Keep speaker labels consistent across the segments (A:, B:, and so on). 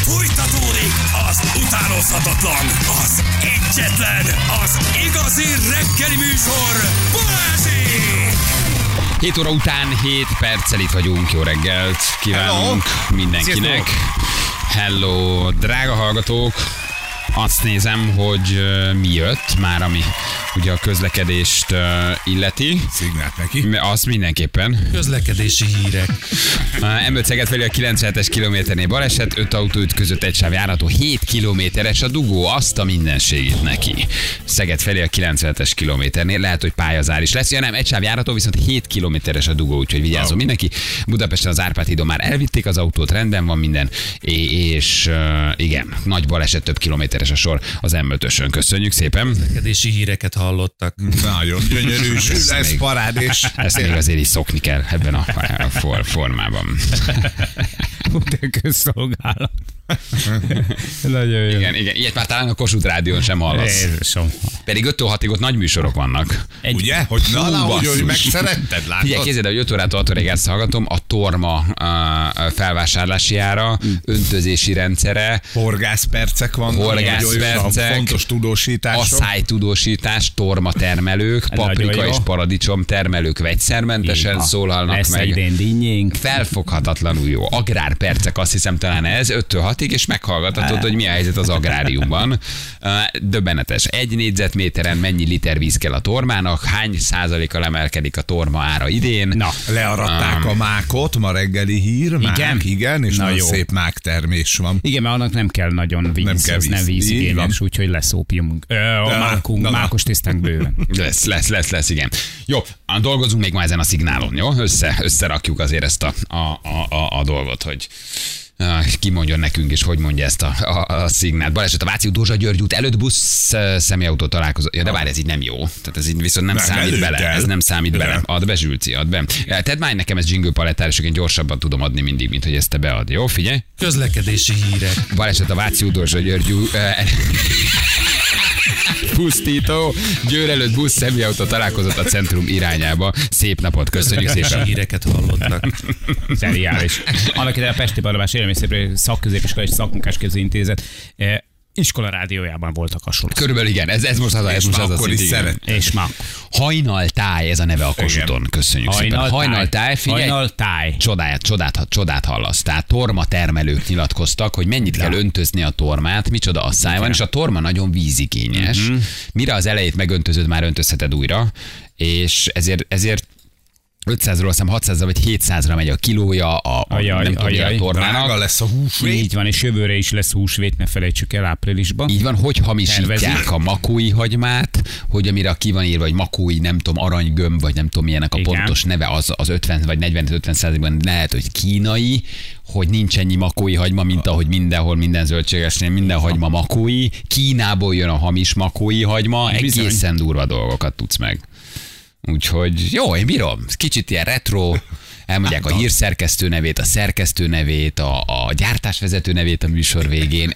A: Fújtatódik az utánozhatatlan, az egyetlen, az igazi reggeli műsor, Balázsék!
B: 7 óra után 7 perccel itt vagyunk. Jó reggelt kívánunk mindenkinek. Hello, drága hallgatók! Azt nézem, hogy mi jött már, ami ugye a közlekedést illeti.
C: Szignált neki.
B: Azt mindenképpen.
D: Közlekedési hírek.
B: M5 Szeged felé a 97-es kilométernél baleset, 5 autó ütközött, egy sáv járható, 7 kilométeres a dugó, azt a mindenségét neki. Szeged felé a 97-es kilométernél, lehet, hogy pályazár is lesz. Ja nem, egy sáv járható, viszont 7 kilométeres a dugó, úgyhogy vigyázzon mindenki. Budapesten az Árpád hídon már elvitték az autót, rendben van minden, és igen, nagy baleset, több kilométeres a sor az M5-ösön. Köszönjük szépen.
D: Közlekedési híreket hallottak.
C: Nagyon gyönyörű, ez parádés.
B: Ezt még azért is szokni kell ebben a formában.
E: De közszolgálat. Nagyon jó.
B: Igen, ilyet már talán a Kossuth Rádión sem hallasz.
E: Jézusom.
B: Pedig 5-től 6-ig ott nagy műsorok vannak.
C: Ugye? Hogy
B: basszus.
C: hogy megszeretted, látod?
B: Figyelj, képzeld, hogy 5 órától 6 óráig ezt hallgatom, a Torma felvásárlási ára, öntözési rendszere,
C: Horgászpercek vannak.
B: Horgászpercek,
C: fontos tudósítások.
B: Asszálytudósítás, torma termelők, paprika és paradicsom termelők vegyszermentesen szólhalnak
E: lesz
B: meg.
E: egy dinnyénk.
B: Felfoghatatlanul jó. Agrárpercek, azt hiszem talán ez, 5-től 6-ig, és meghallgathatod, hogy mi a helyzet az agráriumban. Döbbenetes. 1 négyzetméteren mennyi liter víz kell a tormának, hány százalékkal emelkedik a torma ára idén.
E: Na,
C: Learatták a mákot, ma reggeli hír. Mák, igen, és nagyon szép máktermés van.
E: igen, mert annak nem kell nagyon víz,
C: Nem kell
E: az nem
C: víz. Így van.
E: vízigényes, úgyhogy lesz ópiumunk. A mákunk, mákos tisztánk bőven.
B: Lesz, igen. Jó, dolgozunk még ma ezen a szignálon, jó? Összerakjuk azért ezt a dolgot, hogy ki mondjon nekünk, és hogy mondja ezt a szignált. Baleset a Váci Dózsa-György út előtt busz személyautó találkozó. Ja, de várj, ez így nem jó. Tehát ez így viszont nem számít bele. Ez nem számít bele. Add be, Zsülci, add be. Tedd már nekem ezt jingle palettár, és én gyorsabban tudom adni mindig, mint hogy ezt te bead. Jó, figyelj.
D: Közlekedési hírek.
B: Baleset a Váci Dózsa-György pusztító. Győr előtt busz személyautó találkozott a centrum irányába. Szép napot, köszönjük szépen.
D: Híreket hallottak.
E: Szeriális. Annak idején a Pesti Barnabás Élelmiszeripari Szakközépiskola és Szakmunkásképző Intézet iskola rádiójában voltak hasonlók.
B: Körülbelül igen, ez most az a
C: akkor is
B: szint,
C: szeret.
E: És ma.
B: Hajnaltáj, ez a neve a Kossuthon. Köszönjük szépen. Hajnaltáj, figyelj.
E: Hajnaltáj.
B: Csodát hallasz. Tehát torma termelők nyilatkoztak, hogy mennyit kell öntözni a tormát, micsoda asszály van, és a torma nagyon vízigényes. Mire az elejét megöntözöd, már öntözheted újra, és ezért 500-ról, aztán 600-ra vagy 700-ra megy a kilója a tormának.
C: Drága lesz a húsvét.
E: Így van, és jövőre is lesz húsvét, ne felejtsük el áprilisban.
B: Így van, hogy hamisítják
E: Tervezik.
B: a makói hagymát, hogy amire ki van írva, hogy makói, nem tudom, aranygömb, vagy nem tudom milyenek a
E: Igen.
B: pontos neve, az 50 vagy 40-50%-ban lehet, hogy kínai, hogy nincs ennyi makói hagyma, mint ahogy mindenhol, minden zöldségesnél, minden hagyma makói. Kínából jön a hamis makói hagyma, egészen durva dolgokat tudsz meg. Úgyhogy jó, én bírom. Kicsit ilyen retro, elmondják a hírszerkesztő nevét, a szerkesztő nevét, a gyártásvezető nevét a műsor végén.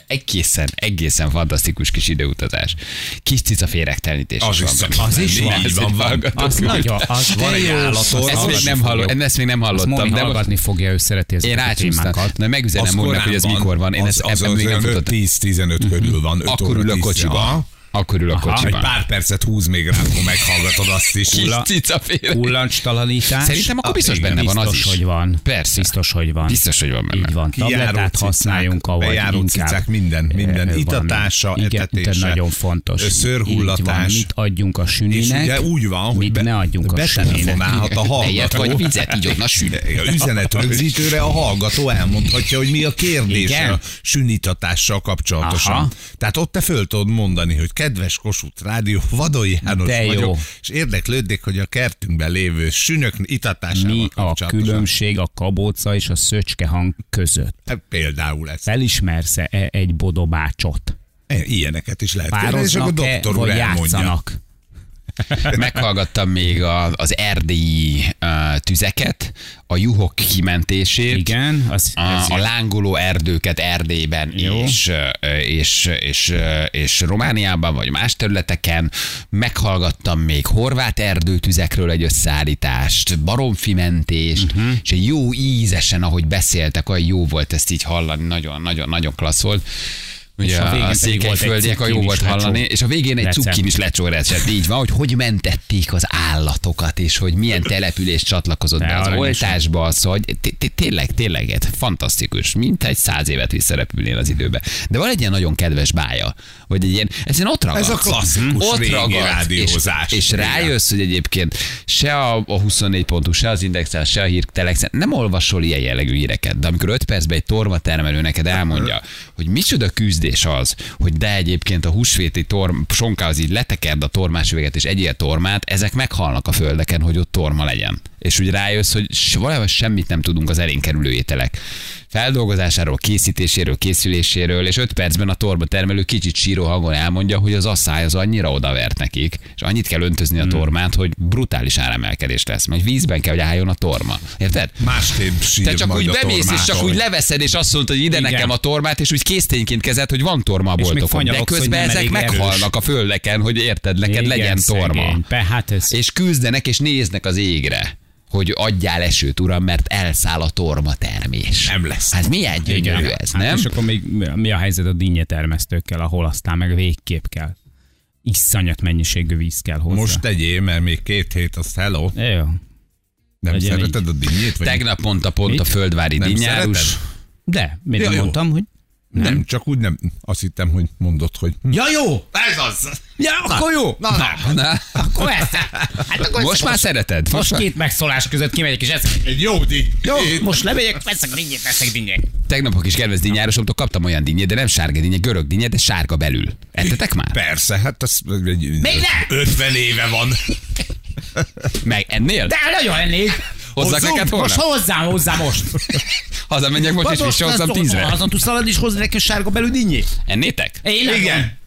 B: Egészen fantasztikus kis időutazás. Kis cica féregtelenítés
C: Az
B: is
C: is
B: van.
C: szokott
E: Az is
C: lenni.
E: van.
C: Így van, van.
E: Az nagyon, az
C: Van egy állator.
B: Ezt még nem
E: Azt
B: hallottam.
E: Móni
B: De
E: hallgatni fogja, ő szereti
B: én
E: ezeket a
B: rácsúsztam.
E: témákat.
B: Na megüzenem Móninak, hogy ez mikor van. Én
C: az
B: ebben még nem futottam.
C: 10-15 körül van.
B: Akkor ül a kocsiba. Akkor ül a
C: Egy
B: kocsiban.
C: pár percet húz még rá, akkor meghallgatod azt is.
B: Kis cica félre.
E: Kullancstalanítás.
B: Szerintem akkor biztos
C: igen,
B: benne van az
E: Biztos,
B: is.
E: hogy van.
B: Persze.
E: Biztos, hogy van.
B: Biztos, hogy van benne.
E: Így van.
C: Kijáró
E: Tablettát
C: cicák,
E: használjunk, avagy
C: bejáró
E: inkább.
C: cicák, minden. Itatása,
E: Igen,
C: etetése,
E: nagyon fontos.
C: szőrhullatás.
E: Így van. Mit adjunk a
C: És
E: süninek,
C: ugye úgy van, hogy
E: mit ne adjunk a süninek.
C: betelefonálhat a
B: Tejet vagy
C: hallgató.
B: vizet, így ott, na süt.
C: Üzenetrögzítőre a hallgató elmondhatja, hogy mi a kérdés
E: Igen?
C: a sünitatással kapcsolatosan.
E: Aha.
C: Tehát ott te föl tudod mondani, hogy kedves Kossuth Rádió, Vadon János
E: De jó.
C: vagyok, és érdeklődnék, hogy a kertünkben lévő sünök itatásával
E: Mi a
C: kapcsolatosan.
E: különbség a kabóca és a szöcske hang között?
C: Például ez.
E: Felismersz-e egy bodobácsot?
C: Ilyeneket is lehet kérdezni, és akkor
E: Pároznak-e,
C: doktor úr
E: vagy
C: elmondja.
E: játszanak?
B: Meghallgattam még az erdélyi tüzeket, a juhok kimentését.
E: Igen,
B: A lángoló erdőket Erdélyben és Romániában, vagy más területeken. Meghallgattam még horvát erdőtüzekről egy összeállítást, baromfimentést, és egy jó ízesen, ahogy beszéltek, olyan jó volt ezt így hallani, nagyon klassz volt. Ugye a székelyföldiek, a jó volt hallani, és a végén egy cukkin is lecsóresett, így van, hogy mentették az állatokat, és hogy milyen település csatlakozott be az oltásba, szóval tényleg fantasztikus, mint egy 100 évet visszarepülnél az időbe. De van egy ilyen nagyon kedves bája, vagy egy ilyen, ez ott ragadsz.
C: Ez a klasszikus régi rádiózás.
B: És rájössz, hogy egyébként se a 24.hu, se az Indexel, se a Hírtelex nem olvasol ilyen jellegű híreket, de amikor 5 percben egy tormatermelő neked elmondja, hogy micsoda küzdés az, hogy de egyébként a húsvéti sonkához így letekerd a tormás üveget és egyél tormát, ezek meghalnak a földeken, hogy ott torma legyen. És úgy rájössz, hogy valahol semmit nem tudunk az elénk kerülő ételek feldolgozásáról, készítéséről, készüléséről, és 5 percben a tormatermelő kicsit síró hangon elmondja, hogy az asszály az annyira odavert nekik, és annyit kell öntözni a tormát, hogy brutális áremelkedés lesz. Majd vízben kell, hogy álljon a torma. Érted?
C: Másképp sír.
B: Te csak úgy bemész, és csak úgy leveszed, és azt mondod, hogy ide
E: Igen.
B: nekem a tormát, és úgy késztényként kezed, hogy van torma a boltokon. De közben ezek meghalnak a földeken, hogy érted, neked legyen torma. És küzdenek, és néznek az égre, hogy adjál esőt, uram, mert elszáll a torma termés.
C: Nem lesz.
B: Hát milyen gyönyörű ez, nem?
E: És akkor még mi a helyzet a dinnyetermesztőkkel, ahol aztán meg végképp kell. Iszonyat mennyiségű víz kell hozzá.
C: Most tegyél, mert még 2 hét az hello.
E: Jó.
C: Nem
E: Legyen
C: szereted
E: így.
C: a dinnyét? Vagy
B: Tegnap mondta pont
E: Mit?
B: a földvári
C: nem
B: dinnyárus.
C: szereted?
E: De, miért
C: Ja,
E: nem
C: jó.
E: mondtam, hogy
C: Nem, csak úgy nem. Azt hittem, hogy mondod, hogy...
E: ja, jó!
C: Ez az!
E: Ja, akkor jó!
B: Na,
E: Akkor ezt. Hát akkor
B: most már szereted?
E: Most 2 megszólás között kimegyek, és ezt...
C: Egy jó díj.
E: Jó, most lemegyek, veszek dinnyét.
B: Tegnap a kis kedves dinnyárosomtól kaptam olyan dinnyét, de nem sárga dinnye, görög dinnye, de sárga belül. Ettetek már?
C: Persze, hát az... Még
E: nem!
C: 50 éve van.
B: Meg ennél?
E: De nagyon ennél.
B: Hozzak neked holnap?
E: Most hozzá most.
B: Hazamegyek most, és visszahozzam 10-re.
E: Azon tudsz szaladni, és hozni nekem sárga belül dinnyét.
B: Ennétek?
E: Igen.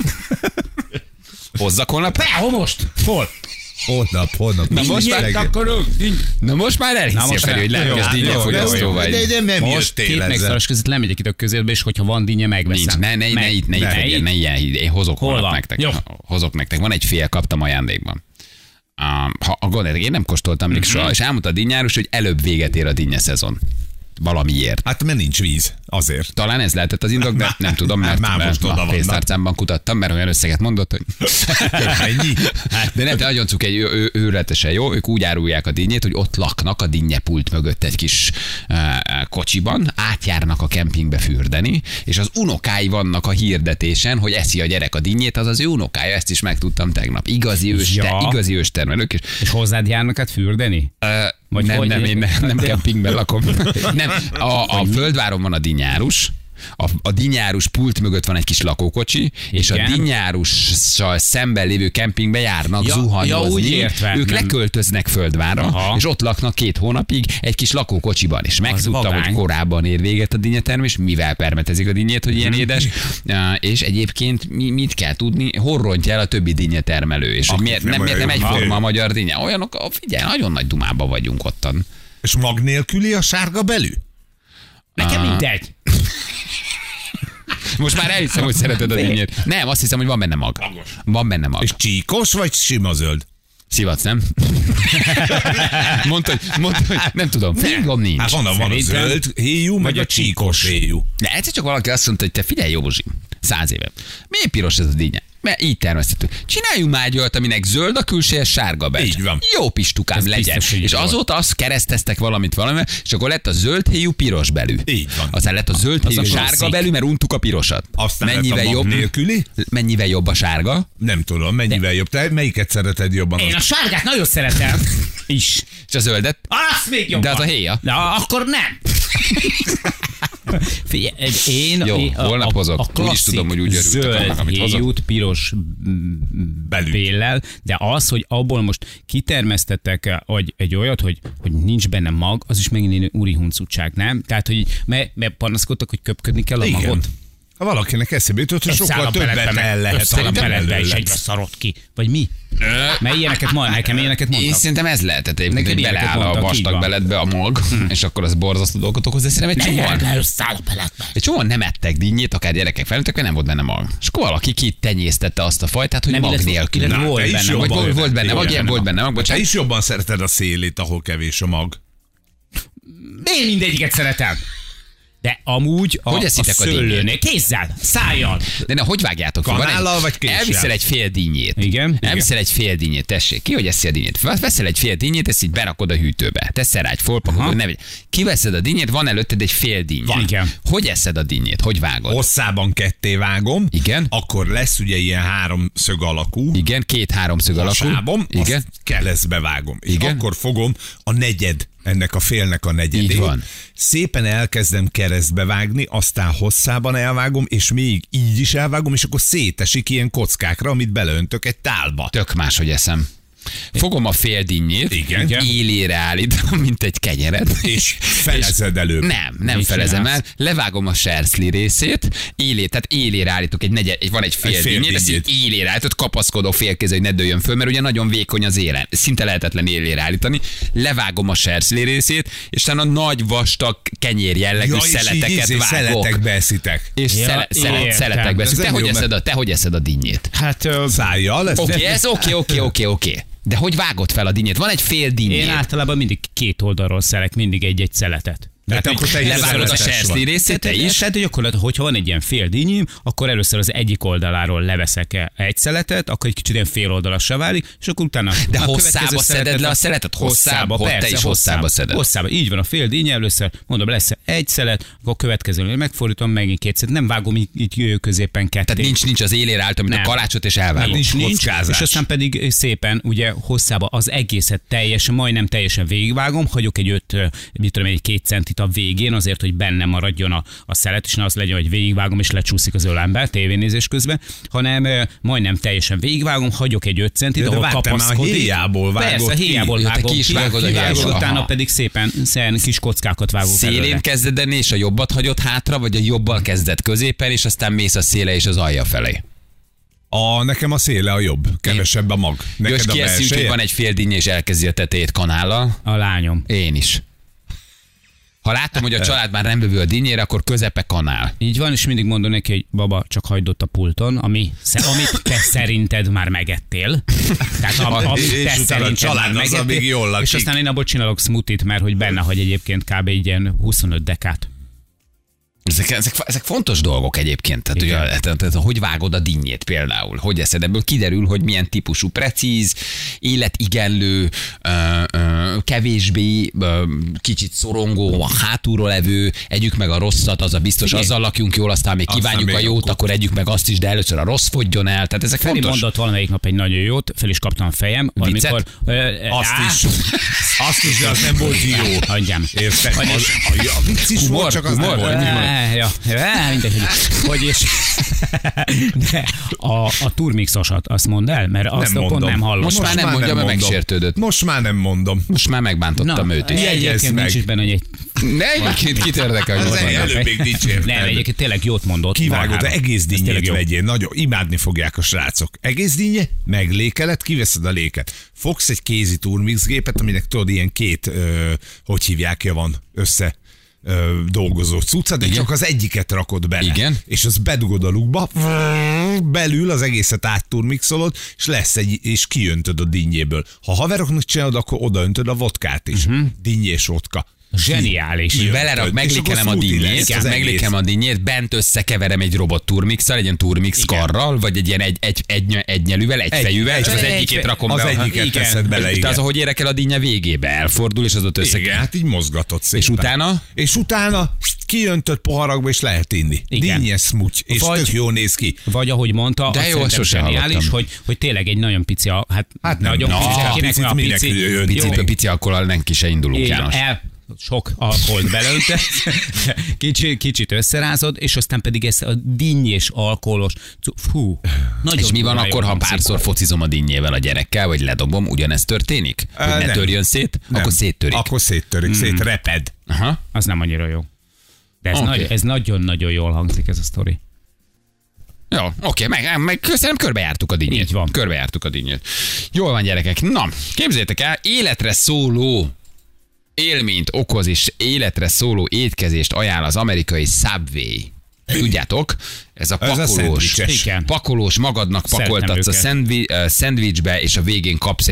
B: Hozzak holnap?
E: Hol most? Hol?
C: Holnap.
B: Na most már,
E: Dinnyét akarok.
B: na most már elhiszi Feri, hogy lelkes dinnyefogyasztó vagy.
C: De nem
E: Most 2 megszólás között lemegyek itt a közébe, és hogyha van dinnye,
B: Nincs,
E: megveszem.
B: ne ilyen, én hozok
E: Hol
B: holnap
E: van?
B: nektek.
E: Jó.
B: Hozok nektek. Van egy fél, kaptam ajándékban. Gondoljátok, én nem kóstoltam még soha, és elmondta a dinnyárus, hogy előbb véget ér a dinnye szezon. Valamiért.
C: Hát mert nincs víz, azért.
B: Talán ez lehetett az indok, de nem tudom, mert
C: Már most oda
B: a
C: vannak.
B: pénztárcámban kutattam, mert olyan összeget mondott, hogy...
C: Ennyi?
B: De nem, de nagyon cuk, egy őrületesen jó, ők úgy árulják a dinnyét, hogy ott laknak a dinnyepult mögött egy kis kocsiban, átjárnak a kempingbe fürdeni, és az unokái vannak a hirdetésen, hogy eszi a gyerek a dinnyét, az az ő unokája, ezt is megtudtam tegnap. Igazi őstermelők.
E: És hozzád járnak át fürdeni? Vagy
B: Nem,
E: hogy-
B: én nem kempingben lakom. Nem, a földváron van a dinnyárus, a dinnyárus pult mögött van egy kis lakókocsi, és a
E: Igen.
B: dinnyárussal szemben lévő kempingbe járnak
E: Ja,
B: zuhanyozni.
E: úgy értve,
B: Ők
E: nem.
B: leköltöznek Földvárra,
E: Aha.
B: és ott laknak 2 hónapig egy kis lakókocsiban. És megtudtam,
E: vagány.
B: hogy korábban ér véget a dinnyetermés, mivel permetezik a dinnyét, hogy ilyen édes, és egyébként mit kell tudni, hol rontja el a többi dinnyetermelő, és hogy miért
C: nem olyan
B: nem
C: jó.
B: egyforma a magyar dinnye. Olyanok, figyelj, nagyon nagy dumában vagyunk ottan.
C: És mag nélküli a sárga belű?
E: Nekem mindegy.
B: Most már elhiszem, hogy szereted a dinnyét. Nem, azt hiszem, hogy van benne mag. Van benne mag.
C: És csíkos vagy sima zöld?
B: Szivatsz, nem? Mondta, hogy nem tudom. Fingom nincs.
C: Hát van a
E: Szerintem-
C: zöld héjú, meg
E: vagy
C: a
E: a
C: csíkos héjú.
B: De egyszer csak valaki azt mondta, hogy te figyelj, Józsi, 100 éve. Miért piros ez a dinnye? Mert így termeszthető. Csináljunk már egy olyat, aminek zöld a külseje, sárga belül.
C: Így van.
B: Jó pistukám
E: Ez
B: legyen.
E: biztos, hogy
B: És
E: így volt.
B: azóta azt kereszteztek valamivel, és akkor lett a zöld héjú piros belül.
C: Így van.
B: Aztán lett a zöld
E: Az
B: héjú
E: a
B: sárga
E: klasszik.
B: belül, mert untuk a pirosat.
C: Aztán
B: Mennyivel
C: lett a mag
B: jobb?
C: nélküli?
B: Mennyivel jobb a sárga?
C: Nem tudom, mennyivel jobb. Te melyiket szereted jobban?
E: Én a sárgát nagyon szeretem. Is.
B: És a zöldet?
E: Azt még jobban.
B: De az a héja.
E: Na, akkor nem. Figyelj,
B: Jó, holnap hozok. Úgy is
E: klasszik
B: tudom, hogy úgy örültek annak,
E: zöld
B: amit hozok.
E: héjút piros
C: Belül.
E: béllel, de az, hogy abból most kitermesztettek egy olyat, hogy nincs benne mag, az is megint egy úri huncutság, nem? Tehát, hogy mert panaszkodtak, hogy köpködni kell a
C: Igen.
E: magot.
C: Ha valakinek eszébe jutott, hogy sokkal többet el lehet
E: Szalappeletbe is egybe szarod ki. Vagy mi? Mert nekem ilyeneket mondtak.
B: Én szerintem ez lehetett egyébként, hogy beleáll a vastag beletbe a mag, és akkor az borzasztó dolgot okoz, de szerintem egy csomóan nem ettek dinnyét, akár gyerekek, felnőttek, mert nem volt benne mag. És akkor valaki kitenyésztette azt a fajtát, hogy mag nélkül. Volt benne mag, ilyen volt benne mag.
C: Te is jobban szereted a szélét, ahol kevés a mag.
E: Én mindegyiket szeretem. De amúgy a szőlőnél, kézzel, szájjal.
B: De hogy vágjátok?
C: Kanállal vagy késsel?
B: Elviszel egy fél dinnyét.
E: Igen.
B: Elviszel egy fél dinnyét, tessék. Ki, hogy eszi a dinnyét? Veszel egy fél dinnyét, ezt így berakod a hűtőbe. Teszel rá egy folpakot, kiveszed a dinnyét, van előtted egy fél dinnye.
E: Igen.
B: Hogy eszed a dinnyét? Hogy vágod?
C: Hosszában ketté vágom.
B: Igen.
C: Akkor lesz ugye ilyen 3 szög alakú.
B: Igen, 2-3 szög alakú.
C: Igen. Keresztbe vágom. És akkor fogom a negyed, ennek a félnek a negyedét.
B: Így van.
C: Szépen elkezdem keresztbe vágni, aztán hosszában elvágom, és még így is elvágom, és akkor szétesik ilyen kockákra, amit beleöntök egy tálba.
B: Tök máshogy eszem. Fogom a fél dinnyét, élére állítom, mint egy kenyeret.
C: És felezed előbb.
B: Nem felezem el. Levágom a serszli részét, tehát élére állítok van egy fél dinnyét, ezt így élére állított, kapaszkodó félkézzel, hogy ne dőljön föl, mert ugye nagyon vékony az élen. Szinte lehetetlen élére állítani. Levágom a serszli részét, és utána nagy vastag kenyér jellegű szeleteket vágok.
C: Szeletekbe eszitek.
B: És szeletekbe eszik. Te hogy eszed a dinnyét?
E: Hát
C: szájjal.
B: Oké. De hogy vágod fel a dinnyét? Van egy fél dinnyét.
E: Én általában mindig 2 oldalról szelek, mindig egy-egy szeletet.
C: Tehát akkor te
B: levágod a serszli részét, te is?
E: Tehát, hogy akkor, hogyha van egy ilyen fél dinnyim, akkor először az egyik oldaláról leveszek egy szeletet, akkor egy kicsit ilyen fél oldalassá válik, és akkor utána...
B: De hosszába szeded le a szeletet? Hosszába, te is hosszába szeded.
E: Hosszába, így van, a fél dinnye, először mondom, lesz egy szelet, akkor következőnél megfordítom, megint 2 szelet, nem vágom így középen ketté.
B: Tehát nincs az élére álltam, mint a kalácsot, és elvágom.
E: Nincs, és aztán pedig szépen, ugye hosszába az egészet majdnem teljesen végigvágom, hagyok egy 2 centit a végén, azért, hogy benne maradjon a szelet, és ne az legyen, hogy végigvágom, és lecsúszik az ölembe tévénézés közben, hanem majdnem teljesen végigvágom, hagyok egy 5 centit, ahol kapaszkodik.
C: Héjából vágod.
E: Persze, héjából vágom
B: ki is vágod a
E: és utána pedig szépen kis kockákat vágok
B: szélén
E: előle.
B: kezded enni, és a jobbat hagyod hátra, vagy a jobbal kezded középen, és aztán mész a széle és az alja felé?
C: Nekem a széle a jobb, kevesebb a mag.
B: Neked a belseje? Hogy van egy fél dinnye, és elkezdi a tetejét kanállal.
E: A lányom.
B: Én is. Ha látom, hogy a család már nem bevő a dinnyére, akkor közepe kanál.
E: Így van, és mindig mondom neki, hogy baba, csak hagyd ott a pulton, amit te szerinted már megettél. Tehát amit te szerinted már megettél. És aztán én abból csinálok smoothie-t, mert hogy benne hagy egyébként kb. Így ilyen 25 dekát.
B: Ezek fontos dolgok egyébként. Tehát, hogy vágod a dinnyét például? Hogy eszed? Ebből kiderül, hogy milyen típusú precíz, életigenlő, kevésbé, kicsit szorongó, a hátulról levő, együk meg a rosszat, az a biztos, azzal lakjunk jól, aztán még kívánjuk a jót, akkor együk meg azt is, de először a rossz fogjon el. Tehát ezek
E: Feri
B: fontos.
E: mondott valamelyik nap egy nagyon jót, fel is kaptam a fejem. Valamikor,
C: azt is, de az nem volt jó.
E: Hagyjám.
C: Érted? A vicc is volt, csak az nem volt.
E: Mindegy, hogy is. De a turmixosat azt mondd el, mert azt pont nem hallottam.
B: Most már nem mondja, mert megsértődött.
C: Most már nem mondom.
B: Most már megbántottam őt.
E: Egyébként nincs is benne, hogy egy...
B: Ne, egyébként kit érdekel, hogy
C: előbb még dicsérted.
E: Nem, egyébként tényleg jót mondott.
C: Kivágod, egész dinnyét vegyél. Nagyon imádni fogják a srácok. Egész dinnye, meglékeled, kiveszed a léket. Fogsz egy kézi turmixgépet, aminek tudod, ilyen 2, hogy hívják, van össze dolgozó cucca, de csak az egyiket rakod bele.
B: Igen.
C: És az bedugod a lukba, belül az egészet átturmixolod, és lesz és kiöntöd a dinnyéből. Ha haveroknak csinálod, akkor odaöntöd a vodkát is. Dinnyés vodka.
E: Zseniális.
B: Belerak, meglékelem a dinnyét, bent összekeverem egy robot turmixal, egy ilyen turmix karral, vagy egy ilyen egy nyelűvel, egy fejűvel, és az egyikét rakom be.
C: Az egyiket teszed bele, igen.
B: Az, ahogy érekel a dinnye végébe, elfordul, és az ott összekever.
C: Igen, hát így mozgatod szépen.
B: És utána?
C: Kiöntött poharakba, és lehet inni. Dinnye smoothie, és tök jól néz ki.
E: Vagy ahogy mondta,
B: de jó, sosem
E: zseniális, hogy tényleg egy nagyon pici, nagyon
B: pici alkoholal nem ki se indulunk, János.
E: Sok alkoholt beleöntesz, kicsit összerázod, és aztán pedig ezt a dinnyés alkoholos,
B: és mi van akkor, ha párszor focizom a dinnyével a gyerekkel, vagy ledobom, ugyanezt történik? Hogy ne törjön szét? Akkor széttörik.
C: Akkor széttörik, szétreped.
E: Az nem annyira jó. De ez nagyon-nagyon jól hangzik ez a sztori.
B: Jó, oké, meg szerintem körbejártuk a dinnyét.
E: Így van.
B: Körbejártuk a dinnyét. Jól van, gyerekek. Na, képzeljétek el, életre szóló élményt okoz és életre szóló étkezést ajánl az amerikai Subway. Tudjátok, ez a
C: Ez a
B: pakolós,
C: szendvicses.
B: pakolós, magadnak pakoltatsz a szendvicsbe, és a végén kapsz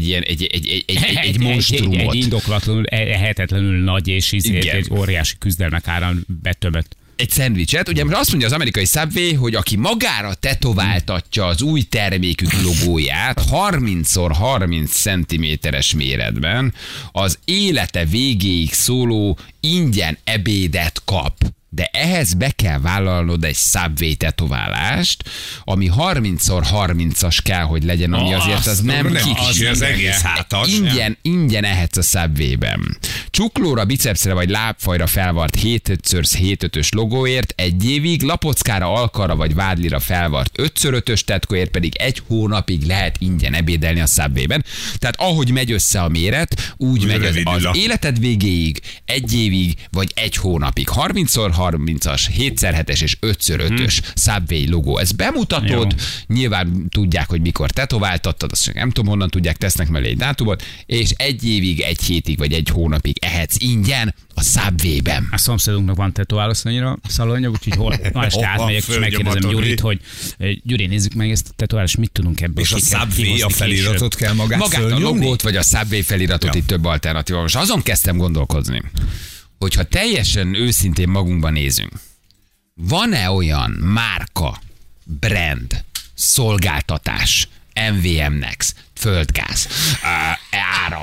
B: egy monstrumot.
E: Egy indoklatlanul, ehetetlenül nagy és
B: Igen.
E: egy óriási küzdelmek árán betömött.
B: Egy szendvicset. Ugye azt mondja az amerikai Subway, hogy aki magára tetováltatja az új termékük logóját 30x30 cm-es méretben, az élete végéig szóló ingyen ebédet kap. De ehhez be kell vállalnod egy Subway tetoválást, ami 30x30-as kell, hogy legyen, ami azért az nem kicsi.
C: Az egész hátas.
B: Ingyen ehetsz a Subway-ben. Csuklóra, bicepszre vagy lábfajra felvart 7x7-ös logóért 1 évig, lapockára, alkarra vagy vádlira felvart 5x5-ös tetkóért pedig 1 hónapig lehet ingyen ebédelni a Subway-ben. Tehát ahogy megy össze a méret, úgy megy az életed végéig, 1 évig vagy 1 hónapig. 30x30-as, 7x7-es és 5x5-ös Subway logó. Ezt bemutatod, nyilván tudják, hogy mikor tetováltattad, azt nem tudom, honnan tudják, tesznek mellé egy dátumot, és 1 évig, 1 hétig vagy 1 hónapig ehetsz ingyen a Subway-ben.
E: A szomszédunknak van tetoválószonyra szalonja, úgyhogy ma este átmegyek, és megkérdezem Gyurit, hogy Gyuri, nézzük meg ezt a tetoválást, mit tudunk ebből
C: És a Subway a feliratot kell magát
B: a logót, vagy a Subway feliratot, itt több alternatíva. Most azon kezdtem gondolkozni, hogyha teljesen őszintén magunkban nézünk, van-e olyan márka, brand, szolgáltatás, MVM Next, földgáz, áram,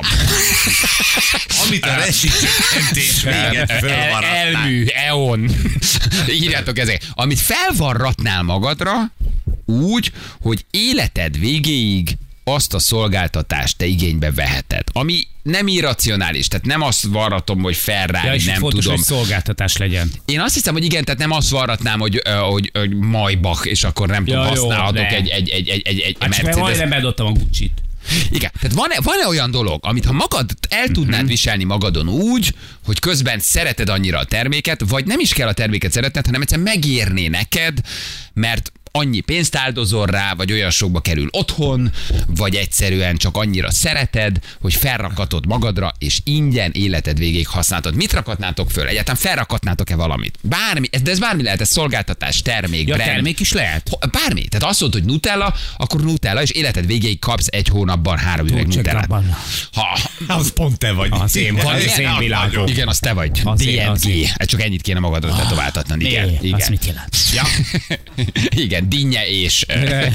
C: Amit a rezsicsökkentés véget fölvarratnál.
B: elmű, EON, írjátok ezek, amit felvarratnál magadra úgy, hogy életed végéig azt a szolgáltatást te igénybe veheted, ami nem irracionális, tehát nem azt varratom, hogy Ferrari,
E: és
B: nem
E: fontos,
B: tudom.
E: hogy szolgáltatás legyen.
B: Én azt hiszem, hogy igen, tehát nem azt varratnám, hogy Maybach, és akkor nem tudom, használhatok egy
E: Hát csak
B: Mercedes.
E: majdnem bedobtam a Gucci-t.
B: Igen, tehát van-e olyan dolog, amit ha magad el tudnád viselni magadon úgy, hogy közben szereted annyira a terméket, vagy nem is kell a terméket szeretned, hanem egyszerűen megérné neked, mert annyi pénzt áldozol rá, vagy olyan sokba kerül otthon, vagy egyszerűen csak annyira szereted, hogy felrakatod magadra, és ingyen életed végéig használtad. Mit rakatnátok föl? Egyáltalán felrakatnátok-e valamit? Bármi, de ez bármi lehet, ez szolgáltatás, termék,
E: Ja,
B: brand.
E: termék is lehet.
B: Bármi. Tehát azt mondod, hogy Nutella, akkor Nutella, és életed végéig kapsz 1 hónapban 3 üveg Nutellát.
C: Az pont te vagy.
E: Az én világom.
B: Igen, az te vagy.
E: Az én.
B: DMG. Csak ennyit kéne magadra tetováltatni. Igen.
E: Az
B: Igen.
E: mit jelent?
B: Ja. Igen, dinnye és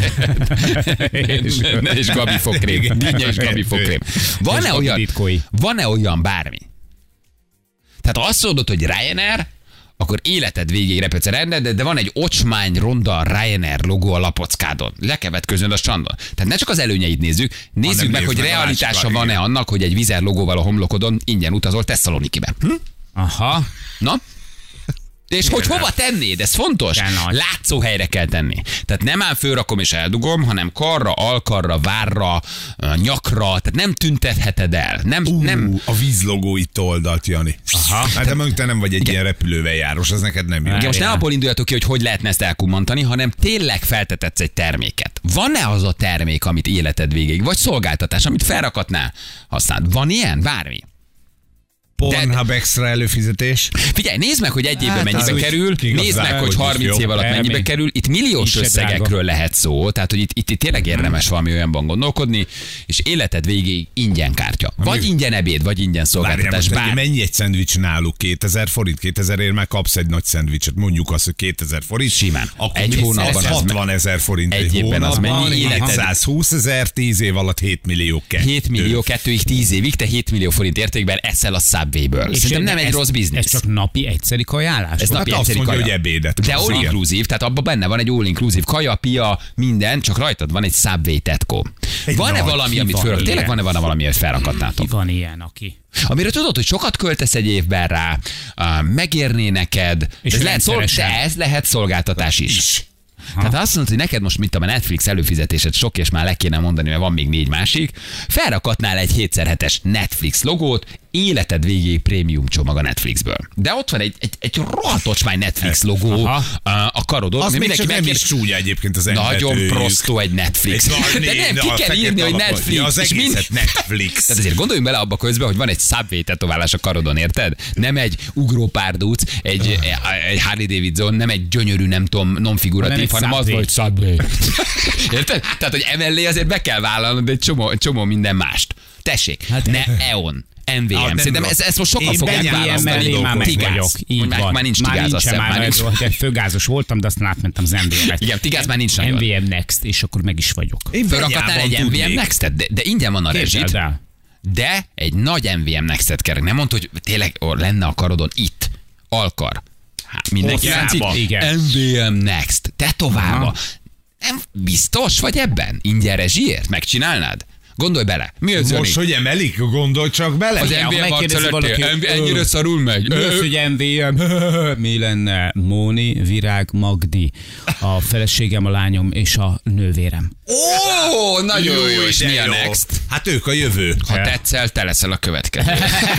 B: Gabi fogkrém. Dinnye és Gabi fogkrém. Van-e olyan bármi? Tehát azt mondod, hogy Ryanair, akkor életed végéig repülsz a Ryanair, de van egy ocsmány, ronda Ryanair logó a lapockádon. Le kell vetközöd a strandon. Tehát ne csak az előnyeit nézzük, nézzük meg, hogy realitása van-e annak, hogy egy Vizer logóval a homlokodon ingyen utazol Tesszalonikibe.
E: Aha.
B: Na? És hogy hova tennéd? Ez fontos.
E: Nagy.
B: Látszóhelyre kell tenni. Tehát nem ám fölrakom és eldugom, hanem karra, alkarra, várra, nyakra, tehát nem tüntetheted el. Nem.
C: A vízlogó itt oldalt, Jani.
B: Aha.
C: Hát de mondjuk te nem vagy egy ilyen repülővel járós, az neked nem jó.
B: Igen, most ne abból induljatok ki, hogy lehetne ezt elkummantani, hanem tényleg feltetetsz egy terméket. Van-e az a termék, amit életed végéig, vagy szolgáltatás, amit felrakatnál, használd? Van ilyen? Bármi.
C: Pornhub extra előfizetés.
B: Figyelj, nézd meg, hogy egy évben
C: Hát,
B: mennyibe
C: az úgy
B: kerül,
C: igazán,
B: nézd meg, hogy
C: hogy
B: 30
C: jó.
B: év alatt mennyibe
E: Elmény.
B: kerül. Itt milliós
E: Is se
B: összegekről
E: drága.
B: lehet szó, tehát hogy itt tényleg érdemes valami olyanban gondolkodni, és életed végéig ingyen kártya. Vagy ingyen ebéd, vagy ingyen
C: Várjál,
B: szolgáltatás.
C: most
B: Bár...
C: mennyi egy szendvics náluk? 2000 forint, 2000 ér már kapsz egy nagy szendvicset. Mondjuk azt, hogy 2000 forint.
B: Simán.
C: Akkor
B: Egy hónapban az
C: 60 000 forint
B: egy évben az
C: hónapban,
B: mennyi? Életed-
C: 120 000, 10 év alatt 7 millió
B: 7 millió, 2-ig 10 évig, te 7 millió forint értékben eszel a Subwayből. Szerintem nem egy rossz biznisz.
E: Ez csak napi egyszeri kajálás?
B: Ez napi
C: Hát azt
B: egyszeri
C: mondja,
B: kaja.
C: hogy ebédet
B: De
C: kapsz,
B: all
C: igen.
B: inclusive, tehát abban benne van egy all inclusive kaja, pia, minden, csak rajtad van egy Subway tetkó. Van-e
C: nagy,
B: valami, amit
E: van
B: föl...
E: ilyen.
B: Tényleg van-e valami, amit
E: Ki
B: felrakadnátok?
E: van ilyen, aki...
B: Amire tudod, hogy sokat költesz egy évben rá, megérné neked,
E: És
B: de
E: rendszeresen.
B: ez lehet szolgáltatás is. Tehát azt mondod, hogy neked most mit tudom, a Netflix előfizetésed sok, és már le kéne mondani, mert van még 4 másik, felrakatnál egy 7x7-es Netflix logót, életed végéig prémium csomag a Netflixből. De ott van egy rohadt ocsmány Netflix logó
E: Aha.
B: a karodon.
C: Az még
B: mindenki
C: csak nem
B: megkérdezi,
C: is csúnya egyébként az
B: nagyon
C: ember.
B: prostó egy Netflix. De nem, ki kell írni, hogy Netflix.
C: Ja, az
B: és
C: egészet Netflix.
B: Tehát azért gondoljunk bele abba közben, hogy van egy Subway tetoválás a karodon, érted? Nem egy ugrópárdúc, egy Harley Davidson, nem egy gyönyörű, nem tudom, non-figuratív, hanem az, hogy Subway. Érted? Tehát, hogy emellé azért be kell vállalnod egy csomó minden mást. Tessék, ne EON. MVM. Szerintem ezt most sokan fogják választani.
E: Én már meg vagyok. Így van.
B: Már nincs tigáz, azt hiszem.
E: Már főgázos voltam, de aztán átmentem az MVM-et.
B: Igen, tigáz már nincs nagyon.
E: MVM Next, és akkor meg is vagyok.
B: Fölrakadnál egy MVM Next-et, de ingyen van a rezsit. De egy nagy MVM Next-et kell. Nem mondta, hogy tényleg lenne a karodon itt. Alkar. Mindenki látszik. MVM Next. Tetoválva. Nem biztos vagy ebben? Ingyen rezsiért? Megcsinálnád? Gondolj bele. Mi az
C: most, hogy emelik? Gondolj csak bele.
B: Az MVM arc ennyire szarul megy.
E: Mi az, hogy MVM? Mi lenne? Móni, Virág, Magdi. A feleségem, a lányom és a nővérem.
B: Ó, nagyon jó, és mi a Next?
C: Hát ők a jövő.
B: Ha tetszel, te leszel a következő.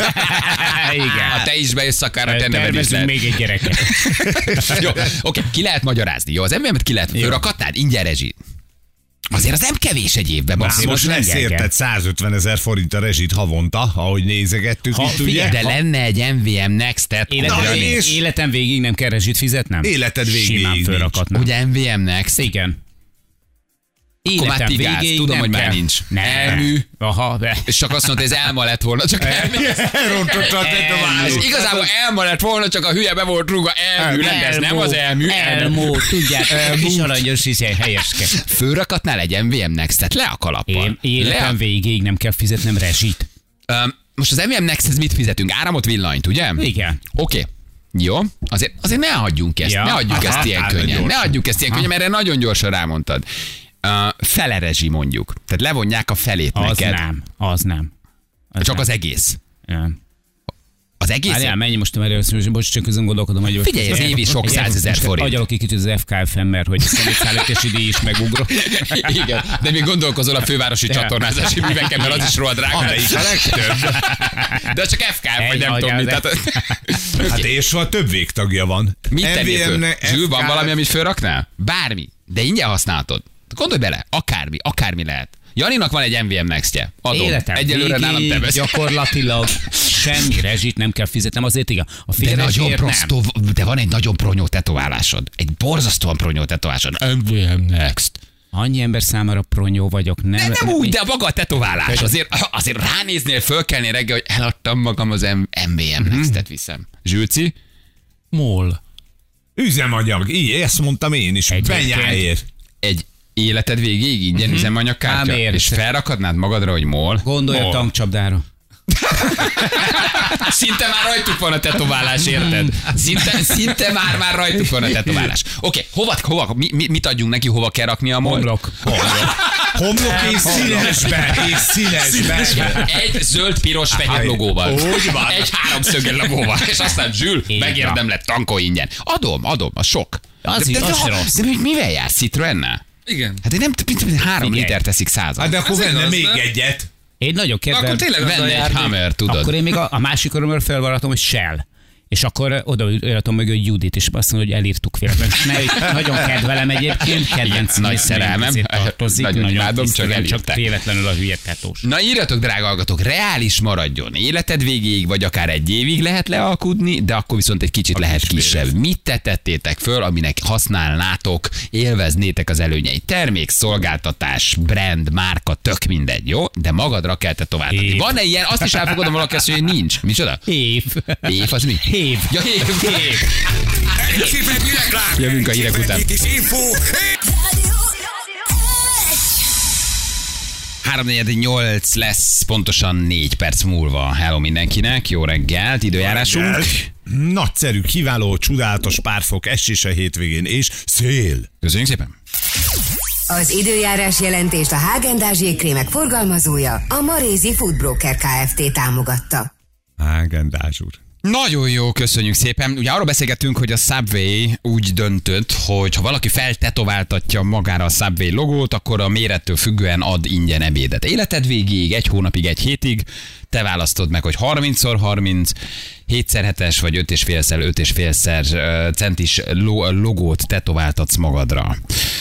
E: Igen.
B: Ha te is bejössz, akár a te neved is lehet.
E: Még egy gyereket.
B: Jó, oké, ki lehet magyarázni. Jó, az MVM-et ki lehet fölrakatnád? Ingyen rezsi. Azért az nem kevés egy évben.
C: Most lesz érted 150 000 forint a rezsit havonta, ahogy nézegettük itt, ugye?
B: De lenne egy MVM Next-et.
E: Életem végig nem kell rezsit fizetnem?
C: Életed végig
E: simán fölrakatnám.
B: Ugye MVM Next?
E: Igen.
B: Akkor már tigáz, tudom, hogy már nincs. Elmű.
E: Aha,
B: és csak azt mondta, hogy ez elma lett volna, csak elmű.
C: Elrontotta a tetoválást.
B: És igazából elma lett volna, csak a hülye be volt rúga. Elmű, nem, ez nem az elmű.
E: Elmú, tudjátok, kis aranyos is helyeske.
B: Fölrakatnál egy MVM Next-et le a kalappal.
E: Én életem végéig nem kell fizetnem rezsit.
B: Most az MVM Next-hez mit fizetünk? Áramot, villanyt, ugye?
E: Igen.
B: Oké. Jó, azért ne hagyjunk ezt. Ne hagyjuk ezt ilyen könnyen. Ne hagyjuk ezt ilyen könnyen, mert erre nagyon gyorsan rámondtad. Fele rezsi mondjuk. Tehát levonják a felét
E: az
B: neked.
E: Az nem.
B: Csak az egész.
E: Nem.
B: Az egész?
E: Várjál, mennyi most a most csak közön gondolkodom, hogy...
B: Figyelj, ez évi sok 100 000 forint.
E: Agyalok egy kicsit az FKFM, mert hogy szemétszállítási díj is megugró.
B: Igen, de még gondolkozol a fővárosi csatornázási műveken, mert az is rohadt drága.
C: Amelyik a legtöbb.
B: De csak FKF, vagy nem tudom mit.
C: Hát és soha több végtagja van.
B: Mit tennél föl? Zsül, van valami, amit fölraknál? Bármi. De ingyen használhatod. Gondolj bele, akármi lehet. Janinak van egy MVM Next-je. Adom.
E: Életem
B: egyelőre nálam te vesz.
E: Gyakorlatilag semmi rezsit nem kell fizetnem, azért igen. A
B: de van egy nagyon pronyó tetoválásod. Egy borzasztóan pronyó tetoválásod. MVM Next.
E: Annyi ember számára pronyó vagyok.
B: Nem úgy, de maga a tetoválás. Azért ránéznél, fölkelnél reggel, hogy eladtam magam az MVM Next-et viszem. Zsülci?
E: MOL.
C: Üzemanyag. Ezt mondtam én is. Benyáért.
B: Egy életed végéig ingyen üzemanyagkártya, és felrakadnád magadra, hogy MOL?
E: Gondolj a tankcsapdára.
B: Szinte már rajtuk van a tetoválás, érted? Szinte már rajtuk van a tetoválás. Oké, hova, mit adjunk neki, hova kell rakni a MOL?
C: Homlok és színesben.
B: Egy zöld-piros-fehér logóval.
C: Úgy van.
B: Egy háromszögel logóval. És aztán Zsül, megérdemlett, tankolj ingyen. Adom, a sok.
E: Az rossz.
B: De mivel jársz? Citroennel?
D: Igen.
B: Hát én nem 3 liter teszik 100.
C: Hát de akkor venne még egyet.
E: Én nagyon kedvelem.
D: Akkor tényleg
B: venne egy Hammer, tudod.
E: Akkor én még a másik örömről felvaratom, hogy Shell. És akkor odairatom meg, hogy Judit, és azt mondja, hogy elírtuk véletlenül. Nagyon kedvelem egyébként, kedvenc
B: nagy szerelmem. Nagyon imádom,
E: csak véletlenül a hülye tetós.
B: Na írjatok, drága hallgatók, reális maradjon. Életed végéig, vagy akár egy évig lehet lealkudni, de akkor viszont egy kicsit lehet kisebb. Mit tettétek föl, aminek használnátok, élveznétek az előnyeit? Termék, szolgáltatás, brand, márka, tök mindegy, jó? De magadra kell tetováltatni. Van-e ilyen? Azt is elfogadom valaki, hogy nincs. Micsoda?
E: Év
B: az mi?
E: Év.
B: Ja, év. Jövünk a hírek után. 3:48 lesz, pontosan 4 perc múlva. Hello mindenkinek, jó reggelt, időjárásunk.
C: Nagyszerű, kiváló, csodálatos párfok, esés a hétvégén, és szél.
B: Köszönjük szépen.
F: Az időjárás jelentést a Häagen-Dazs jégkrémek forgalmazója, a Marézi Food Broker Kft. Támogatta.
C: Häagen-Dazs úr.
B: Nagyon jó, köszönjük szépen. Ugye arról beszélgettünk, hogy a Subway úgy döntött, hogy ha valaki feltetováltatja magára a Subway logót, akkor a mérettől függően ad ingyen ebédet. Életed végéig, 1 hónapig, 1 hétig, te választod meg, hogy 30x30, 7x7-es vagy 5,5x5,5 centis logót tetováltatsz magadra.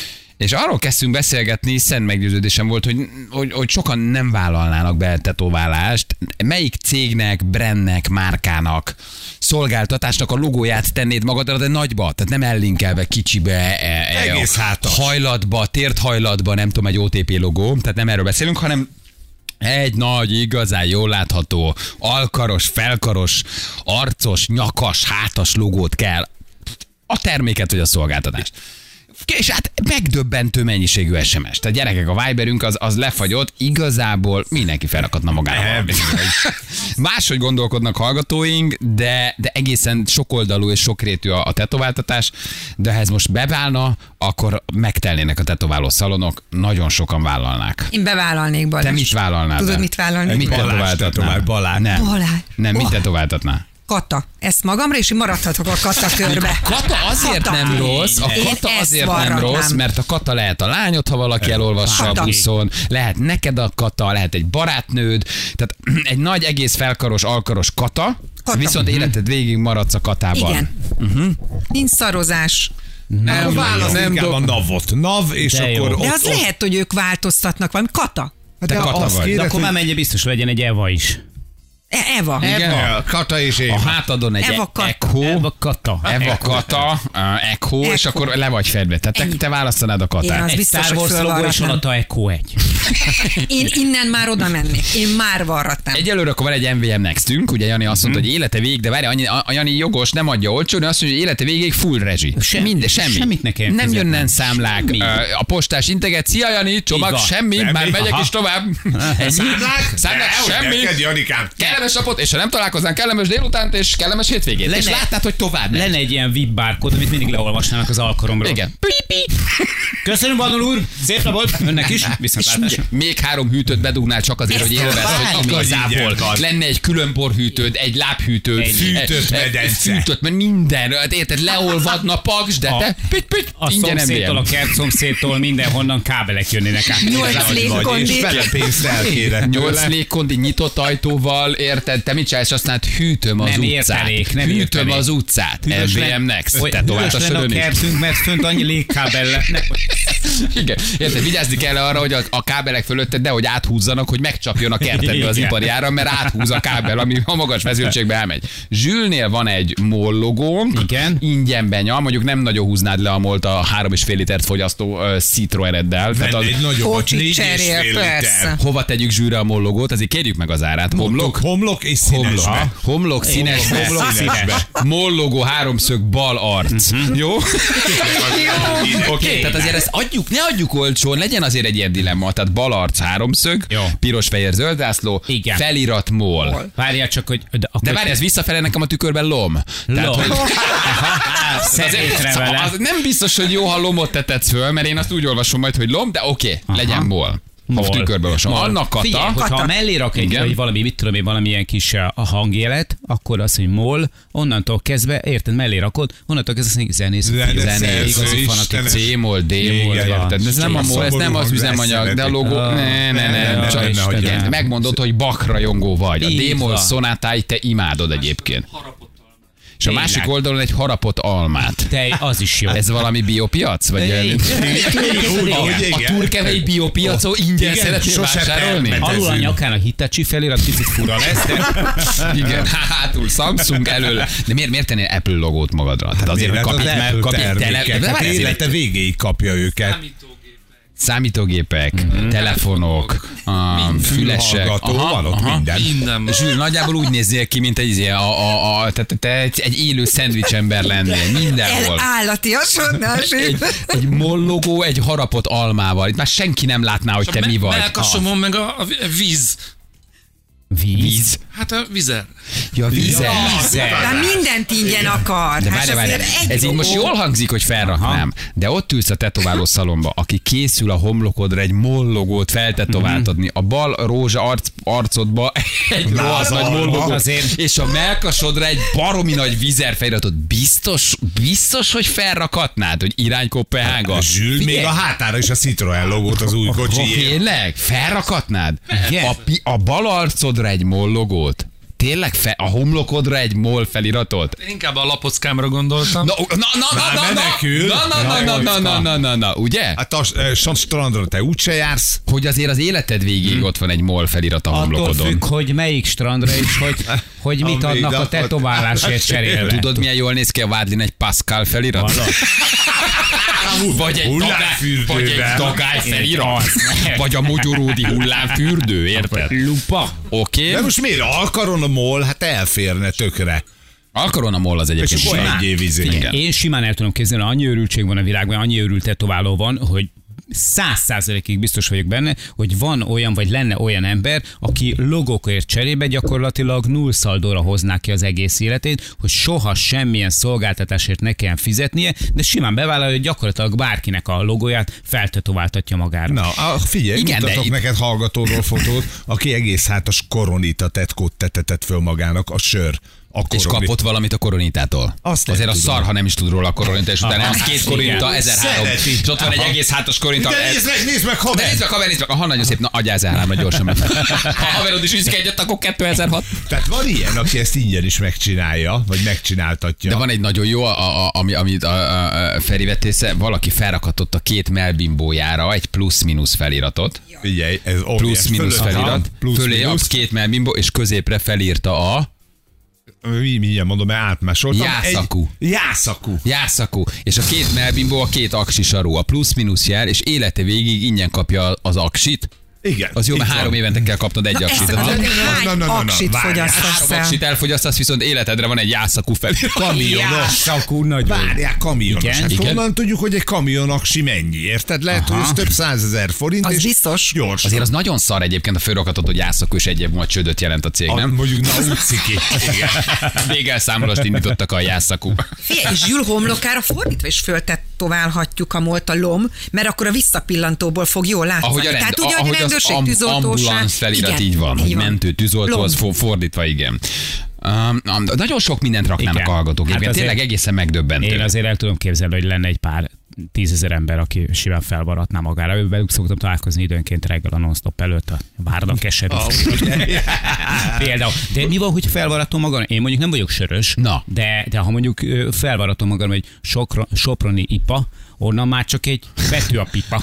B: És arról kezdtünk beszélgetni, szent meggyőződésem volt, hogy sokan nem vállalnának be tetoválást. Melyik cégnek, brandnek, márkának, szolgáltatásnak a logóját tennéd magadra, de nagyba, tehát nem ellinkelve kicsibe,
C: Egész hátas.
B: hajlatba, térthajlatba, nem tudom, egy OTP logó, tehát nem erről beszélünk, hanem egy nagy, igazán jól látható, alkaros, felkaros, arcos, nyakas, hátas logót kell. A terméket vagy a szolgáltatást. És hát megdöbbentő mennyiségű SMS. Tehát gyerekek, a Viberünk az lefagyott, igazából mindenki felrakatna magára. Máshogy gondolkodnak hallgatóink, de egészen sokoldalú és sokrétű a tetováltatás, de ha ez most beválna, akkor megtelnének a tetováló szalonok, nagyon sokan vállalnák.
G: Én bevállalnék, Balázs.
B: Te mit vállalnál?
G: Tudod, mit vállalnék?
B: Mit tetováltatnál?
C: Balázs.
B: Nem.
G: Balázs.
B: Nem, mit
G: Oh.
B: tetováltatnál?
G: Kata. Ezt magamra, és én maradhatok a kata körbe.
B: Kata azért
G: Kata.
B: nem rossz, a
G: Én
B: kata
G: ezt
B: azért nem
G: varratnám.
B: rossz, mert a kata lehet a lányod, ha valaki elolvassa a
G: Kata.
B: buszon, lehet neked a kata, lehet egy barátnőd, tehát egy nagy egész felkaros, alkaros kata, viszont életed végig maradsz a katában.
G: Igen. Nincs szarozás.
C: Nem, válasz
B: nem
C: inkább a NAV-ot. NAV, és
E: De jó.
C: akkor
G: De az lehet, hogy ők változtatnak valami. Kata.
B: Te kata
C: azt
B: vagy.
C: kéred,
E: De akkor
C: hogy-
E: már menj, biztos legyen egy Eva is.
G: Eva.
B: Igen.
C: Kata és Éva.
B: A hátadon egy
G: Eva Kata.
B: Echo,
E: Eva Kata.
B: Eva Kata, Echo, és
G: Echo.
B: akkor le vagy fedve. Tehát te választanád a
G: Én
B: katát.
G: az
E: Egy
G: biztos,
E: Star
G: hogy
E: Wars logó és
G: fölvarratnám.
E: alatt a Echo 1.
G: Én innen már oda mennék. Én már varratnám.
B: Egyelőre akkor van egy MVM Nextünk, ugye Jani azt mondta, hogy élete végig, de várj, a Jani jogos, nem adja olcsó, de azt mondja, hogy élete végig full rezsi. Semmi.
E: Semmit ne kelljen
B: Nem
E: fizetnem.
B: jönnen számlák.
E: Semmi.
B: A postás integet, szia Jani, csomag,
E: Így van.
B: semmi, már megyek
E: Aha.
B: is tovább. Számlák, semmi.
C: Neked, Janikám.
B: Kellemes napot, és ha nem találkoznánk, kellemes délutánt, és kellemes hétvégét. És látnád, hogy tovább megy.
E: Lenne egy ilyen VIP bárkód, amit mindig leolvasnának az alkalomról.
B: Igen.
E: Köszönöm, Badon úr! Szép napot! Önnek is! Viszontlátásra!
B: Még 3 hűtőt bedugnál csak azért, hogy élvezd, hogy igazából lenne egy külön porhűtőd, egy lábhűtőd,
C: Fűtött medence.
B: fűtött, mert minden, érted, leolvadna paks, de te pit,
E: A
B: ingyen
E: szomszédtól, a
B: MVM.
E: kert szomszédtól, mindenhonnan kábelek jönnének át.
G: 8
C: Vagy, és
G: légkondi.
C: vele pénzt elkéred
B: 8
C: tőle.
B: légkondi nyitott ajtóval, érted? Te mit csinálsz? Aztán hűtöm az
E: Nem
B: utcát.
E: értelék, nem
B: Hűtöm
E: értelék.
B: az utcát.
E: Üdvös
B: MVM Next.
E: Hogy
B: Tetovált a
E: üdvös lenne a
B: sörön is.
E: kertünk, mert fönt annyi légkábel lenne.
B: Igen. Érted, vigyázni kell arra, hogy a kábelek fölötted nehogy áthúzzanak, hogy megcsapjon a kertedbe az
E: Igen.
B: ipari áram, mert áthúz a kábel, ami a magas feszültségbe elmegy. Zsülnél van egy MOL logónk,
E: Igen.
B: ingyen benyal, mondjuk nem nagyon húznád le a MOL-t a 3,5 litert fogyasztó Citroeneddel. Tehát
C: Venne
B: az,
C: egy nagyobbat,
G: Kocsit
C: 4,5
G: cserél,
C: liter.
G: persze.
B: hova tegyük Zsülre a MOL logót, azért kérjük meg az árát. Homlok?
C: Homlok és színesbe.
B: Homlok színesbe.
C: Homlok színesbe.
B: MOL logó, 3-szög, bal arc. Jó? Oké, tehát azért ezt adjuk, ne adjuk olcsón, legyen azért egy ilyen dilemma. Tehát bal arc, 3-szög,
E: Jó.
B: piros, fehér, zöld zászló,
E: Igen.
B: felirat MOL.
E: Várjál csak, hogy...
B: De várj, ez visszafele nekem a tükörben lom. Tehát,
E: Lom.
B: hogy,
E: Szemétre vele.
B: az nem biztos, hogy jó, ha lomot tetetsz föl, mert én azt úgy olvasom majd, hogy lom, de oké, legyen MOL. Ha
E: Mol.
B: tükörbe olvasom.
E: Mol.
B: Annak kata.
E: Figyelj, hogyha
G: Kata.
E: mellé rak
B: Igen.
E: egy valami, mit tudom én, valamilyen kis a hangjelet, akkor az, hogy MOL, onnantól kezdve, érted, mellé rakod, onnantól kezdve azt mondjuk
B: Zenész,
E: igazi
B: fanatik,
E: fanatik.
B: C-mol, D-mol,
C: Igen,
B: érted? Ez nem a MOL, ez nem az
C: szomorú
B: üzemanyag, de a logó,
C: hangzászletek.
B: csak
C: Benne, hogy
B: igen,
E: nem.
B: megmondod, hogy Bach rajongó vagy. A
E: Így
B: D-mol
E: van.
B: szonátáit te imádod egyébként. És a
E: Tényleg.
B: másik oldalon egy harapott almát.
E: Te, az is jó.
B: Ez valami biopiac? Vagy a turkevei biopiacon ingyen szeretnél
C: sose
B: vásárolni?
C: permet.
E: Alul a nyakán a Hitachi felirat picit fura lesz, de
B: Igen, hátul Samsung előle. De miért tennél Apple logót magadra? Tehát azért, hogy kapj egy tele... De várj, azért
C: Élete végéig kapja őket.
B: számítógépek, telefonok, fülesek.
C: Fülhallgató, van ott minden.
D: Minden.
B: Zsül, nagyjából úgy nézzél ki, mint egy, te egy élő szendvics ember lennél, mindenhol.
G: Állatiasodnás.
B: Egy mollogó, egy harapott almával. Itt már senki nem látná, hogy te mi vagy.
D: Melkasomon meg a víz.
B: Víz.
D: Hát a vizer.
B: Ja, vízer.
G: De mindent ingyen akar.
B: De
G: Hát
B: várj,
G: azért egy
B: ez így most
G: logó.
B: jól hangzik, hogy felraknám, de ott ülsz a tetováló szalomba, aki készül a homlokodra egy mollogót feltetováltatni, a bal rózsa arcodba egy rohadt nagy mollogót,
E: azért.
B: és a melkasodra egy baromi nagy vízer feliratot. Biztos, hogy felrakatnád, hogy irány Kopenhága?
C: Zsül, még a hátára is a Citroen logót az új kocsiért.
B: Tényleg? Felrakatnád?
E: Igen.
B: A bal arcodra egy mollogót? Tényleg a homlokodra egy moll feliratot?
D: Inkább a lapockámra gondoltam.
B: Na, ugye?
C: Hát a strandra te úgyse jársz.
B: Hogy azért az életed végéig ott van egy moll felirat a
E: Attól
B: homlokodon.
E: függ, hogy melyik strandra és hogy mit
C: Amíg
E: adnak a
C: akar-
E: tetoválásért cserélve.
B: Tudod, milyen jól néz ki a vádlin egy Pascal felirat? Vagy egy
C: Hullámfürdővel.
B: dagály felirat? Vagy a mogyoródi hullámfürdő, érted?
E: Lupa.
B: Oké?
C: De most miért? Alkaron a moll, hát elférne tökre.
B: Alkaron a moll az egyébként
C: És akkor
B: simán.
C: egy év izé.
B: Igen.
E: Én simán el tudom képzelni, annyi őrültség van a világban, annyi őrült tetováló van, hogy 100%-ig biztos vagyok benne, hogy van olyan, vagy lenne olyan ember, aki logókért cserébe gyakorlatilag null szaldóra hozná ki az egész életét, hogy soha semmilyen szolgáltatásért ne kelljen fizetnie, de simán bevállalja, hogy gyakorlatilag bárkinek a logóját feltetováltatja magára.
C: Na, figyelj,
B: Igen,
C: mutatok
B: de-
C: neked hallgatóról fotót, aki egész hátas koronita tetkót tetett föl magának, a sör. A
B: És kapott valamit a koronitától.
C: Azt nem
B: azért a
C: tudom.
B: szar, ha nem is tud róla a koronita, és utána az 2 koronita, 1003.
C: Szereti.
B: És ott van egy egész hátas koronita.
C: De nézd meg,
B: De
C: haver!
B: nézd meg, haver, nézd meg. Aha, nagyon szép. Na, adjál 1003 gyorsan meg. Ha haverod is üszik egyet, akkor 2006.
C: Tehát van ilyen, aki ezt ingyen is megcsinálja, vagy megcsináltatja.
B: De van egy nagyon jó, amit a Feri vett észre, valaki felrakatott a 2 melbimbójára egy plusz-minusz feliratot.
C: Figyelj, ez óriás.
B: Plusz-minusz
C: Fölött van,
B: felirat. Fölé a 2 melbimbó, és középre felírta a
C: Mindjárt mondom, mert átmásoltam.
B: Jászakú.
C: Jászakú.
B: Jászakú. És a 2 melbimbó a 2 aksi sarú. A plusz-minusz jel, és élete végig ingyen kapja az aksit.
C: Igen.
B: Az jó, mert
C: itt
B: 3
C: van.
B: évente kell kapnod egy aksit.
G: Hány
C: Na,
G: aksit
C: várjál.
G: fogyasztasz
B: 3
G: el?
B: aksit elfogyasztasz, viszont életedre van egy jászakú felirat.
E: Jászakú nagyon.
C: Várják, kamionos.
E: Igen.
C: Hát
B: Igen.
C: honnan tudjuk, hogy egy kamionaksi mennyi, érted? Lehet, hogy ez több 100 000 forint,
G: Az
C: és
G: biztos.
C: gyors.
B: Azért az nagyon szar egyébként a főrakatot, hogy jászakú, és egy év múlva csődöt jelent a cég, nem?
C: Mondjuk, na úgy ciki.
B: Végelszámolást indítottak a jászakú.
G: Figyelj, és Zsül homlokára fordítva is föltetoválhatjuk a molt a lom, mert akkor a visszapillantóból fog jól látszani.
B: Ahogy a,
G: Tehát ugye,
B: ahogy
G: hogy rendőrség,
B: az
G: tűzoltóság.
B: ambulans felirat,
G: Igen,
B: így van, hogy mentő, tűzoltó, az
G: Lom.
B: fordítva, igen. Nagyon sok mindent raknának
E: Igen.
B: a hallgatók.
E: Hát
B: Hát
E: azért-
B: tényleg egészen megdöbbentő.
E: Én azért el tudom képzelni, hogy lenne egy pár 10 000 ember, aki simán felvaratná magára. Velük szoktam találkozni időnként reggel a non-stop előtt, a Várda keserű. Például. De mi van, hogy felvaratom magam? Én mondjuk nem vagyok sörös,
B: Na.
E: de ha mondjuk felvaratom magam egy soproni ipa, onnan már csak egy betű a pipa.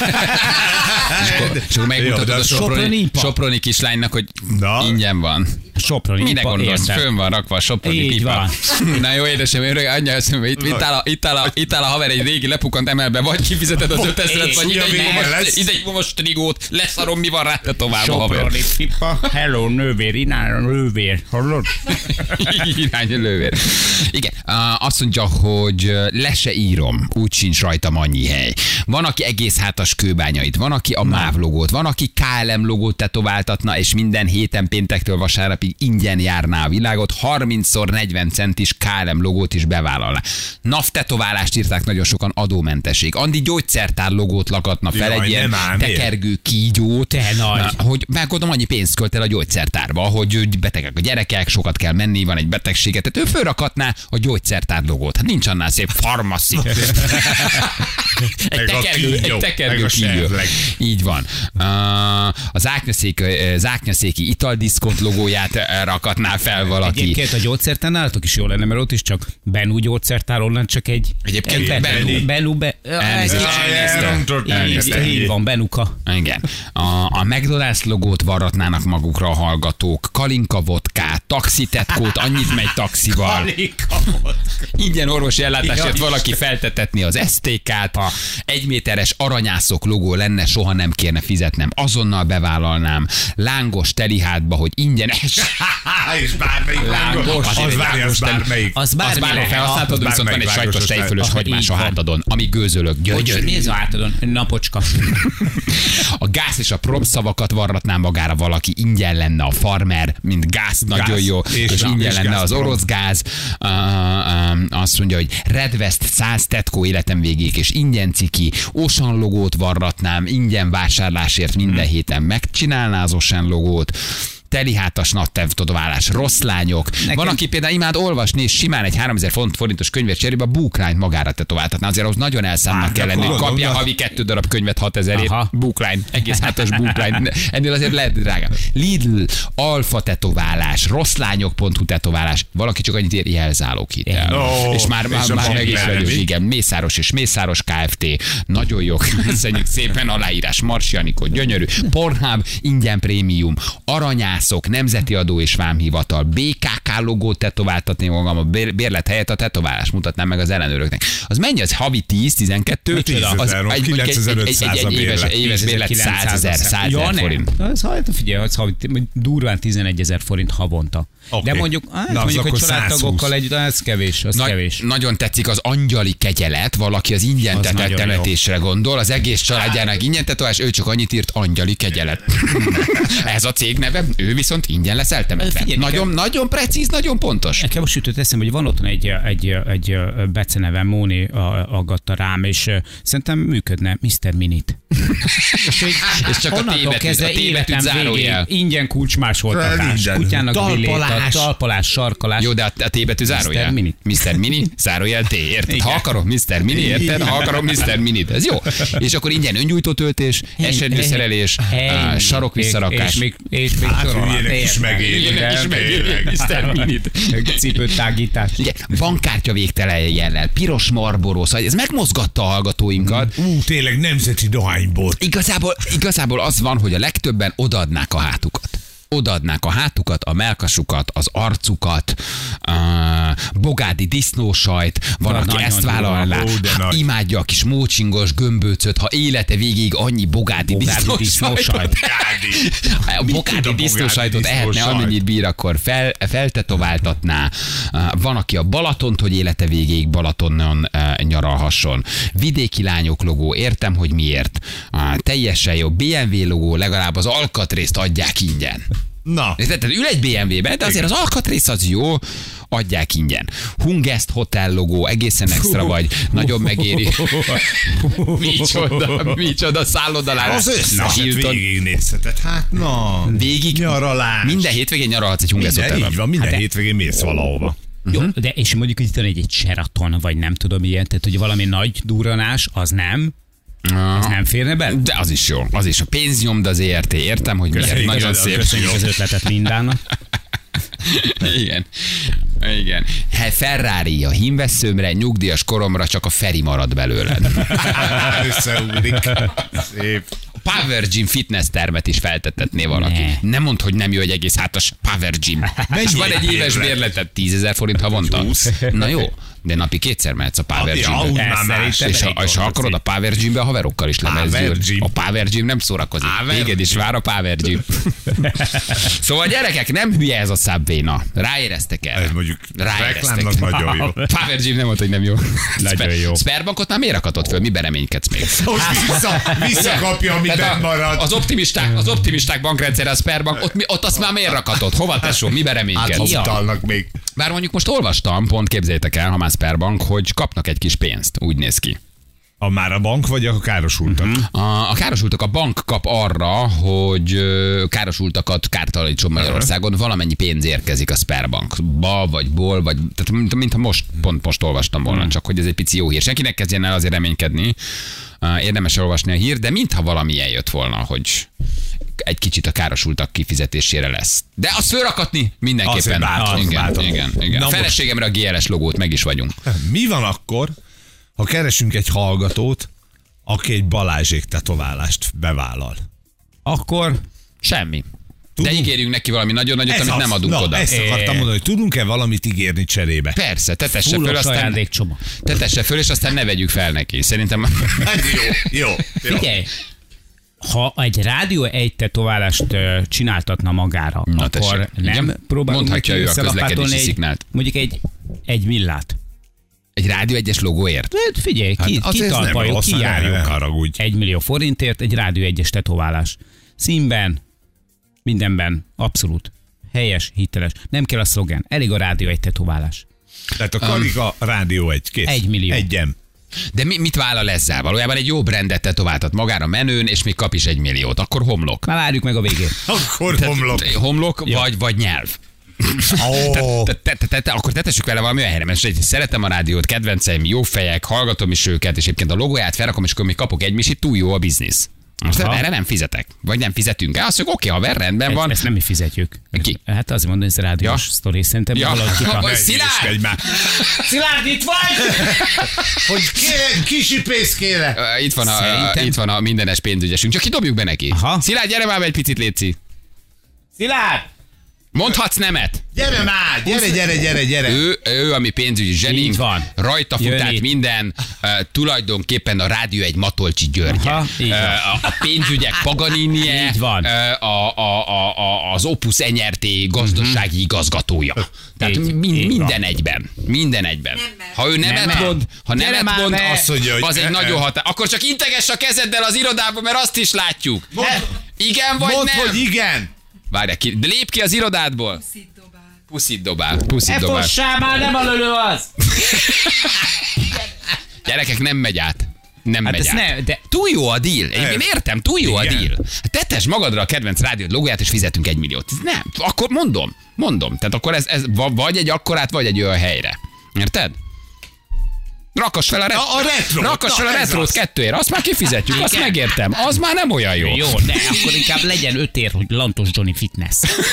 B: És akkor megmutatod
C: Jó, de
B: a
E: Soproni-
B: Soproni kislánynak, hogy
C: Na.
B: ingyen van.
E: Soproni
B: Mire
E: ipa,
B: gondolsz?
E: érted?
B: Fönn van rakva a Soproni
E: Így
B: pipa.
E: van.
B: Na jó, édesem, én anyja, azt mondja, itt áll a haver egy régi lepukant emelbe, vagy kifizeted az 5000-et, vagy
C: Ugye végén lesz.
B: ide egy most trigót, leszarom, mi van rá, te tovább a haver.
E: Soproni pipa, hello nővér, innen nővér, hallod?
B: Irány lővér. Igen, azt mondja, hogy le se írom, úgy sincs rajtam annyi hely. Van, aki egész hátas kőbányait, van, aki a MÁV logót, van, aki KLM logót tetováltatna, és minden héten péntektől vasárnapig ingyen járná a világot, 30x40 centis KLM logót is bevállalná. NAV tetoválást írták nagyon sokan, adómentesség. Andi gyógyszertár logót lakatna fel,
C: Jaj,
B: egy ilyen
C: nem ám, miért?
B: tekergő kígyót.
E: Te nagy.
B: Na, hogy megmondom, annyi pénzt költ el a gyógyszertárba, hogy betegek a gyerekek, sokat kell menni, van egy betegséget, tehát ő fölrakatná a gyógyszertár logót. Hát nincs annál szép farmaci.
C: Meg a kígyó,
B: egy
C: meg
B: tekergő
C: a
B: kígyó.
C: serleg.
B: Így van. Az árnyaszéki italdiszkont logóját rakatná fel valaki.
E: Egyébként a gyógyszertár nálatok is jó lenne, mert ott is csak Benú gyógyszertár, onnan csak egy...
B: Egyébként
E: egy
B: Benú.
E: Benú.
B: Elnézést, elnéztem.
E: Így van, Benuka.
B: Igen. A McDonald's logót varratnának magukra a hallgatók, Kalinka vodkát, taxitetkót, annyit megy taxival. Ingyen orvosi ellátásért valaki feltetetni az STK-t, a 1 méteres aranyászok logó lenne, soha nem kérne fizetnem, azonnal bevállalnám, lángos telihátba, hogy ingyenes
C: És bármelyik
B: Lángos.
C: az bármelyik.
E: Az bármire
B: felhasználtad, viszont van egy
C: bármelyik
B: sajtos
C: vágos
B: tejfölös
C: osztály.
B: hagymás a
E: Így van.
B: hátadon, ami gőzölök. Gyönyörű.
E: Nézd a hátadon, napocska.
B: A gáz és a promszavakat varratná magára valaki, ingyen lenne a farmer, mint gáz, nagyon jó, és ingyen lenne az orosz gáz. Azt mondja, hogy Red West 100 tetkó életem végéig, és ingyen ciki, Ocean logót varratnám, ingyen vásárlásért minden héten megcsinálná az Ocean logót. Telihátas nadtetoválás, rossz lányok. Van, aki például imád olvasni, és simán egy 3000 forintos könyvet cserébe a bookline magára tetováltatná. Azért ahhoz nagyon elszámnak kell lenni, hogy
C: akkor
B: kapja
C: gondolom,
B: havi 2 darab könyvet 6000-ért.
E: Aha.
B: Bookline, egész hátas bookline. Ennél azért lehet drágább. Lidl, alfa tetoválás, rosszlányok.hu tetoválás. Valaki csak annyit ér, jelzálók hitel.
C: Ó,
B: És már
C: és a
B: meg is
C: bank
B: vagyok,
C: nevű.
B: igen. Mészáros és Mészáros Kft. Nagyon jó. Köszönjük szépen, aláírás. Marsi Anikó, gyönyörű. Pornhub, ingyen prémium. Aranyászok, Nemzeti Adó és Vámhivatal. BKK logót tetováltatni magam a bérlet helyett a tetoválás mutatnám meg az ellenőröknek. Az mennyi? Az havi 10-12?
C: 10 000
B: Az
C: euró,
B: egy- mondjuk
C: 9500 a bérlet.
B: éves bérlet 100 000 forint.
E: Figyelj, az durván 11 000 forint havonta.
C: Oké.
E: De mondjuk,
C: Na, az
E: mondjuk hogy
C: akkor
E: családtagokkal együtt, ez kevés, az kevés.
B: Nagyon tetszik az angyali kegyelet, valaki az ingyen
E: Az
B: tetett
E: nagyon
B: temetésre gondol, az egész családjának ingyen tetoválás, ő csak annyit írt angyali kegyelet. Ez a cég neve, ő viszont ingyen lesz eltemetve.
E: Figyelj,
B: Nagyon precíz, nagyon pontos.
E: Nekem most jutott eszembe, hogy van otthon egy beceneve, Móni aggatta rám, és szerintem működne Mr. Minit.
B: És csak a
E: Onnantól
B: tévedőt,
E: kezdve
B: a tévedőt
E: életem végéig
B: zárójel.
E: ingyen kulcsmásoltatás,
C: Minden.
E: kutyának
C: Talpalás.
E: bilét, talpalás, sarkalás.
B: Jó, de a tévedő zárójel.
E: Mini.
B: Mr. Mini, zárójel T, érted?
E: Igen.
B: Ha akarom Mr. Mini, érted? Ha akarom Mr. Minit. Ez jó. És akkor ingyen öngyújtótöltés, esernyőszerelés, sarok visszarakás.
E: És még
C: Hát
E: sorolhat.
C: hülyének is megéri.
B: Ilyenek is
C: Nem,
B: megéri,
C: tényleg.
B: Mr. Minit.
E: Cipőtágítás.
B: Igen, bankkártya végtelen jellel, piros Marlboro, szóval ez megmozgatta a hallgatóinkat.
C: Tényleg nemzeti dohánybot.
B: Igazából az van, hogy a legtöbben odaadnák a hátukat. Odaadnák a hátukat, a melkasukat, az arcukat, bogádi disznósajt, van, aki
E: nagyon
B: ezt vállalná,
C: durva, de nagy.
B: imádja a kis mócsingos gömböcöt, ha élete végéig annyi bogádi disznósajtot.
E: disznósajt.
B: A
C: Mit tud
B: bogádi
C: a
B: disznósajtot
C: bogádi
B: ehetne,
C: disznósajt?
B: amennyit bír, akkor feltetováltatná. Van, aki a Balatont, hogy élete végéig Balatonon nyaralhasson. Vidéki lányok logó, értem, hogy miért. Teljesen jó. BMW logó, legalább az alkatrészt adják ingyen.
C: Na,
B: Tehát ül egy BMW-be, de azért az alkatrész az jó, adják ingyen. Hungest Hotel logó, egészen extra vagy, nagyon megéri. Micsoda szállodalás.
C: az összeset végignézheted. Hát na,
B: Végig?
C: nyaralás.
B: Minden hétvégén nyaralhatsz egy Hungest
C: Minden,
B: Hotelben.
C: így van, minden hétvégén mész valahova.
E: Jó, de és mondjuk itt van egy Sheraton, vagy nem tudom ilyen, tehát hogy valami nagy durranás, az nem férne be?
B: De az is jó, az is. A pénznyom, de az ERT, értem, hogy miért.
C: Köszönjük,
B: Nagyon szép.
E: Köszönjük az ötletet Lindának.
B: Igen. Igen. Ferrari a hímvesszőmre, nyugdíjas koromra csak a Feri marad belőled.
C: Összeugrik. Szép.
B: Power Gym fitness termet is feltettetné valaki.
E: Ne.
B: Nem mondd, hogy nem jó egy egész hátas Power Gym. És van egy éves bérleted, 10 000 forint havonta.
C: 20.
B: Na jó, de napi kétszer mehetsz a Power
C: Ja, úgy
B: Gymbe.
C: már más.
B: És ha akarod, a Power Gymbe a haverokkal is
C: Power
B: lemezzül.
C: Gym.
B: A Power Gym nem szórakozik.
C: Power
B: Téged is
C: Gym.
B: vár a Power Gym. Szóval gyerekek, nem hülye ez a Subway-na. Ráéreztek el.
C: Ez mondjuk
B: Ráéreztek.
C: reklámnak nagyon jó.
B: Power Gym nem mondta, hogy nem jó.
E: Nagyon jó.
B: Sperbankot már miért rakatod föl? Miben reménykedsz még?
C: Most visszakapja, ami
B: Tehát
C: benn marad.
B: az optimisták bankrendszere, a Sperbank, ott azt már miért rakatod? Hova tesó? Miben
C: Hát, ha
B: reménykedsz?
C: utalnak még.
B: Bár mondjuk most olvastam, pont képzeljétek el, ha már Sperbank, hogy kapnak egy kis pénzt. Úgy néz ki.
C: Már a bank, vagy a károsultak?
B: A károsultak, a bank kap arra, hogy károsultakat kártalanítson Magyarországon, valamennyi pénz érkezik a Sperbankba, vagy ból, vagy tehát mintha most olvastam volna, csak hogy ez egy pici jó hír. Senkinek kezdjen el azért reménykedni, érdemes olvasni a hír, de mintha valami eljött volna, hogy egy kicsit a károsultak kifizetésére lesz. De azt fölrakatni mindenképpen.
C: Azért bátran.
B: Igen.
C: Na
B: A feleségemre a GLS logót meg is vagyunk.
C: Mi van akkor, ha keresünk egy hallgatót, aki egy Balázsék tetoválást bevállal?
E: Akkor
B: Semmi. De ígérjünk neki valami nagyon nagyot, amit nem adunk oda.
C: Ezt akartam mondani, hogy tudunk-e valamit ígérni cserébe?
B: Persze, tetesse föl,
E: fullos
B: aztán
E: ajándékcsomag.
B: tetesse föl, és aztán ne vegyük fel neki. Szerintem
C: Jó.
E: Figyelj, Ha egy Rádió 1 tetoválást csináltatna magára,
B: Na,
E: akkor
B: tessék.
E: nem
B: Igen.
E: próbálunk
B: Mondhatja
E: neki
B: ő a
E: összelapátolni
B: közlekedési szignált.
E: mondjuk egy millát.
B: Egy Rádió 1-es logóért?
E: Hát figyelj,
C: az ez nem
E: kitalpaljuk,
C: rossz, ne
E: kijárjuk.
C: haragudj.
E: 1 millió forintért egy Rádió 1-es tetoválás. Színben, mindenben, abszolút. Helyes, hiteles. Nem kell a szlogen, elég a Rádió 1 tetoválás.
C: Tehát a Karika Rádió 1, kész.
E: 1 millió.
C: Egyem.
B: De mit vállal ezzel? Valójában egy jó brandet tetováltat magára menőn, és még kap is 1 milliót. Akkor homlok.
E: Már várjuk meg a végét.
C: Akkor homlok.
B: Homlok, vagy nyelv.
C: Ó,
B: Akkor tetessük vele valami olyan helyre, mert szeretem a rádiót, kedvenceim, jó fejek, hallgatom is őket, és egyébként a logóját felrakom, és akkor még kapok egy misit, túl jó a biznisz. Most
E: Aha.
B: erre nem fizetek, vagy nem fizetünk. Azt mondjuk, oké, haver, rendben van.
E: Ezt nem mi fizetjük.
B: Ki?
E: Hát azért mondom, hogy ez rádiós
B: Ja.
E: sztori, szerintem
B: Ja.
E: valahogy
B: Hogy
C: ne
B: Szilárd!
C: hülyéskedj már.
E: Szilárd, itt vagy!
C: Hogy kisipész kéne.
B: Itt van a mindenes pénzügyesünk, csak kidobjuk be neki.
E: Aha.
B: Szilárd, gyere már be egy picit, létszi.
E: Szilárd!
B: Mondhatsz nemet.
C: Gyere már, gyere.
B: Ő a mi pénzügyi zsenink,
E: Így van.
B: rajta fut
E: Jön
B: át
E: itt.
B: minden, tulajdonképpen a Rádió egy Matolcsi Györgye.
E: Aha, így van.
B: A pénzügyek Paganinie,
E: Így van.
B: az Opus NRT gazdasági igazgatója. Tehát
E: Így
B: minden
E: van.
B: egyben. Minden egyben. Ha ő nemet
E: Nem.
B: mond, ha
E: Gyere
B: nemet
E: már
B: mond,
E: be.
C: Azt mondja, hogy
B: az egy nagyon határ. Akkor csak integess a kezeddel az irodába, mert azt is látjuk. Igen vagy
C: Mondd,
B: nem?
C: hogy igen.
B: Várj, de lép ki az irodádból. Puszit dobál.
E: Már nem a lölő az!
B: Gyerekek, nem megy át. Nem
E: Hát
B: megy
E: ez
B: át.
E: ne, de
B: Túl jó a deal. Én értem, túl jó a
C: Igen.
B: deal. Tetess magadra a kedvenc rádiót logóját, és fizetünk 1 milliót. Nem, akkor mondom. Tehát akkor ez vagy egy akkorát, vagy egy olyan helyre. Érted? Rakass fel a
C: retrót.
B: Rakass fel a
C: Na, ez
B: retrót
C: az.
B: 2-ért, azt már kifizetjük, azt megértem. Az már nem olyan jó.
E: jó, de akkor inkább legyen 5 ér, hogy Lantos Johnny Fitness.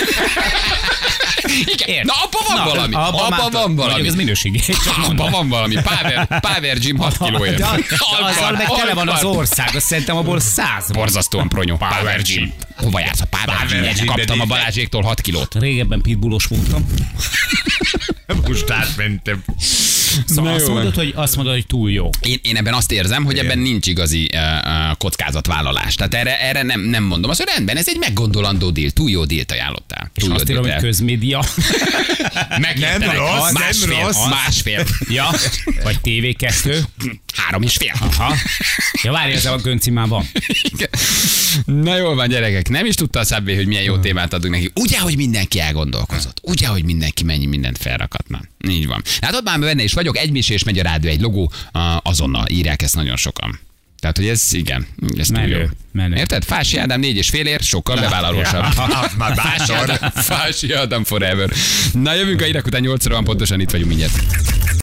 B: Igen.
E: Ért.
B: Na, abban van valami. Abban van valami.
E: Mondjuk ez minőségi. Csak
B: Abban
E: mondom.
B: van valami. Power Gym 6 kilóért.
E: De azzal meg tele van az ország, azt szerintem abból 100 van.
B: Borzasztóan pronyó. Power Gym. Hova jársz a Power Gym-re? Kaptam a Balázséktól 6 kilót.
E: Régebben pitbullos voltam.
C: Most átmentem.
E: Szóval azt mondod, hogy túl jó.
B: Én ebben azt érzem, hogy ebben nincs igazi kockázatvállalás. Tehát erre nem mondom. Azt, hogy rendben, ez egy meggondolandó deal. Túl jó dealt ajánlottál.
E: És
B: Túl jó
E: azt írom, hogy
B: dealt.
E: közmédia.
B: Megértem,
C: Nem rossz, nem
B: másfél,
C: rossz.
B: másfél.
E: Ja, vagy TV2.
B: 3,5.
E: Aha. Ja, várj, ezzel a göncimán van.
B: Na jól van, gyerekek. Nem is tudta a Subway, hogy milyen jó témát adunk neki. Ugye, hogy mindenki elgondolkozott. Ugye, hogy mindenki mennyi mindent felrakatna. Így van. Látod, már benne is vagyok. Egy misés megy a Rádió egy logó. Azonnal írják ezt nagyon sokan. Tehát, hogy ez igen, ez túl jó.
E: Menő.
B: Érted? Fási Ádám 4,5 sokkal bevállalósabb.
C: Már
B: Fási Ádám forever. Na jövünk a hírek után 8 óra van, pontosan itt vagyunk mindjárt.